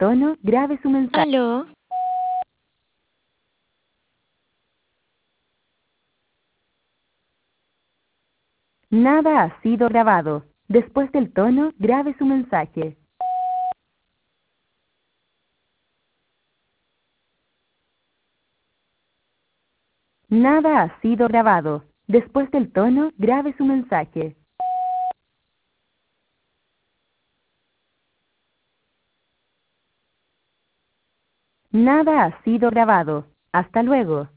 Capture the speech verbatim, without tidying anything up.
tono, grabe su mensaje. ¿Aló? Nada ha sido grabado. Después del tono, grabe su mensaje. Nada ha sido grabado. Después del tono, grabe su mensaje. Nada ha sido grabado. Hasta luego.